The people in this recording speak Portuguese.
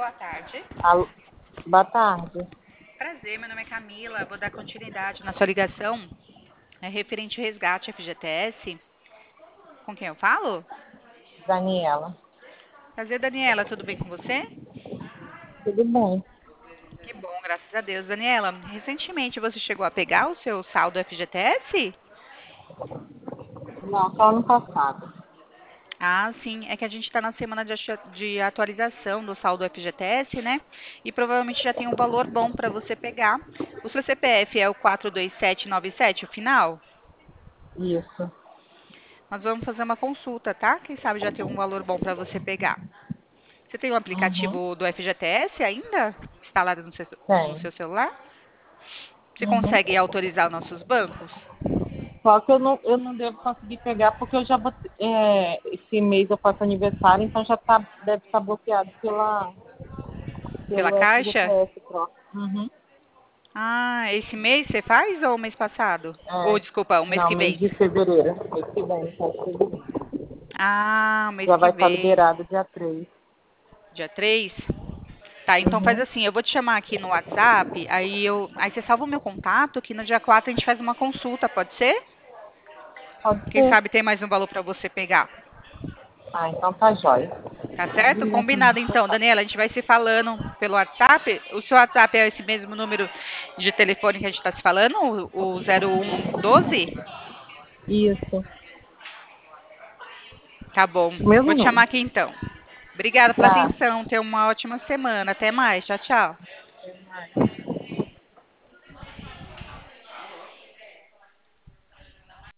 boa tarde. Alô, boa tarde, Prazer, meu nome é Camila. Vou dar continuidade na sua ligação. É referente ao resgate FGTS. Com quem eu falo? Daniela. Prazer, Daniela. Tudo bem com você? Tudo bem? Que bom, graças a Deus. Daniela, recentemente você chegou a pegar o seu saldo FGTS? Não, só ano passado. Ah, sim. É que a gente está na semana de atualização do saldo FGTS, né? E provavelmente já tem um valor bom para você pegar. O seu CPF é o 42797, o final? Isso. Nós vamos fazer uma consulta, tá? Quem sabe já tem um valor bom para você pegar. Você tem o Uhum. aplicativo do FGTS ainda instalado no Tem. seu celular? Você Uhum. consegue autorizar os nossos bancos? Só que eu não devo conseguir pegar porque eu já botei, esse mês eu faço aniversário, então deve estar bloqueado Pela pelo Caixa? FGTS próprio. Uhum. Ah, esse mês você faz ou o mês passado? Ou, É, desculpa, o mês não, que mês vem? de fevereiro. Mês que vem, tá de fevereiro. Ah, o mês Já que vai estar vem, liberado dia 3. dia 3. Tá, então faz Uhum. assim, eu vou te chamar aqui no WhatsApp, aí você salva o meu contato, que no dia 4 a gente faz uma consulta, pode ser? Pode Quem ser. sabe tem mais um valor para você pegar. Ah, então tá jóia. Tá Pode certo? ligar para mim Combinado que eu então, faço. Daniela. A gente vai se falando pelo WhatsApp. O seu WhatsApp é esse mesmo número de telefone que a gente está se falando, o 0112? Isso. Tá bom. Mesmo Vou te chamar número. aqui então. Obrigada pela Tá. atenção. Tenha uma ótima semana. Até mais. Tchau, tchau.